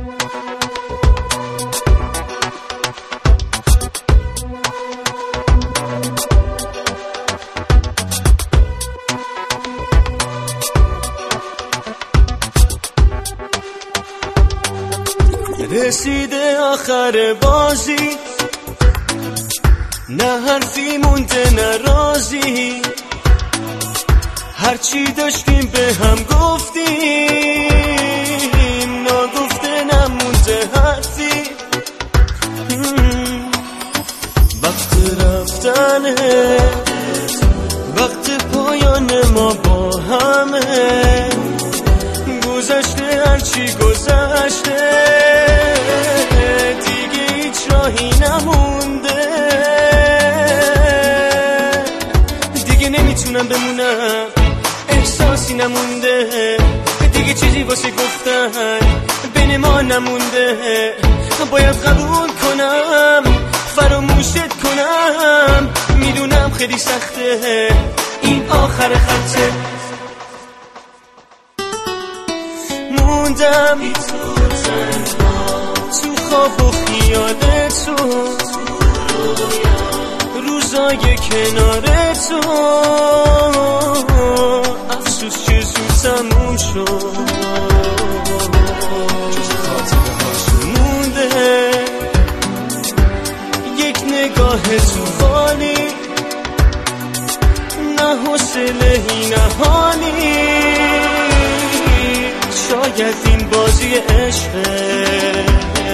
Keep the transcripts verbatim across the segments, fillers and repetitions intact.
رسیده آخر بازی، نه حرفی مونده نه رازی، هرچی داشتیم به هم گفتیم، ناگفته نمونده حرفی. وقت رفتنه، وقت پایان ما با همه، گذشته هرچی گذشته، دیگه هیچ راهی نمونده، دیگه نمیتونم بمونم، احساسی نمونده، دیگه چیزی واسه گفتن بین ما نمونده. باید قبول کنم، فراموشت کنم، میدونم خیلی سخته، این آخر خطه. موندم تو خواب و خیال تو، روزای کنار تو، افسوس که زود تموم شد. مونده یک نگاه تو خالی، نه حوصله ای نه حالی، شاید این بازی عشقه.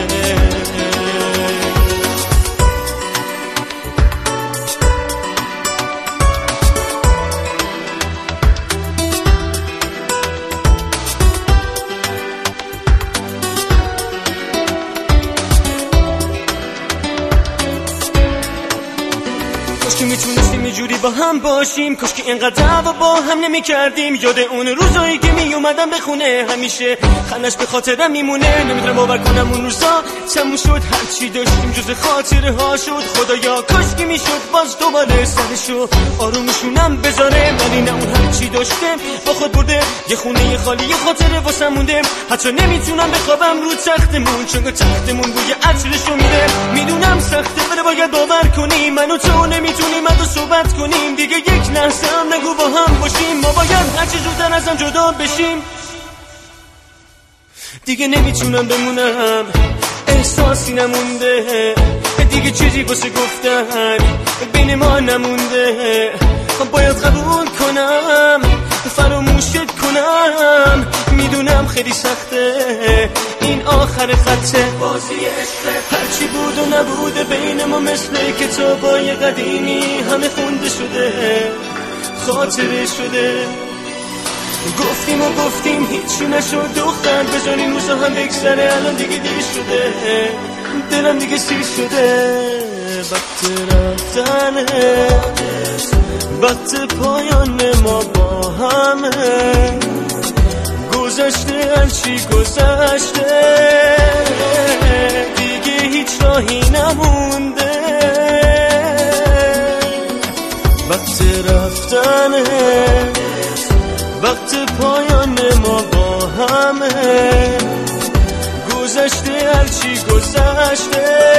کاش که میتونستیم یه جوری با هم باشیم، کاش که اینقدر دعوا با هم نمی کردیم. یاد اون روزایی که می اومدم به خونه، همیشه خندش به خاطرم میمونه. نمیتونم باور کنم اون روزا تموم شد، هرچی داشتیم جز خاطره ها شد. خدایا کاش که میشد باز دوباره سرشو آرومشونم بذاره، ولی نه، اون هرچی داشتم با خود برده. یه خونه یه خالی یه خاطره واسم مونده، حتی نمیتونم بخوابم رو تختمون، چون تختمون بوی عطرشو میده. میدونم سخته ولی باید باور کنی، من و تو نمیتونیم از تو صحبت کنیم دیگه. یک لحظه هم نگو با هم باشیم، ما باید هرچی زودتر از هم جدا بشیم. دیگه نمیتونم بمونم، احساسی نمونده، دیگه چیزی واسه گفتن بین ما نمونده. باید قبول کنم، فراموشت کنم، میدونم خیلی سخته، این آخر خطه. بازی عشقه، هرچی بود و نبوده بین ما مثل کتابای قدیمی، همه خونده شده، خاطره شده. گفتیم و گفتیم هیچی نشد دختر، بذار این روزا هم بگذره، الان دیگه دیر شده، دلم دیگه سیر شده. وقت رفتنه، وقت پایان ما با همه، گذشته هرچی گذشته، دیگه هیچ راهی نمونده. وقت رفتنه، وقت پایان ما با همه، گذشته هرچی گذشته،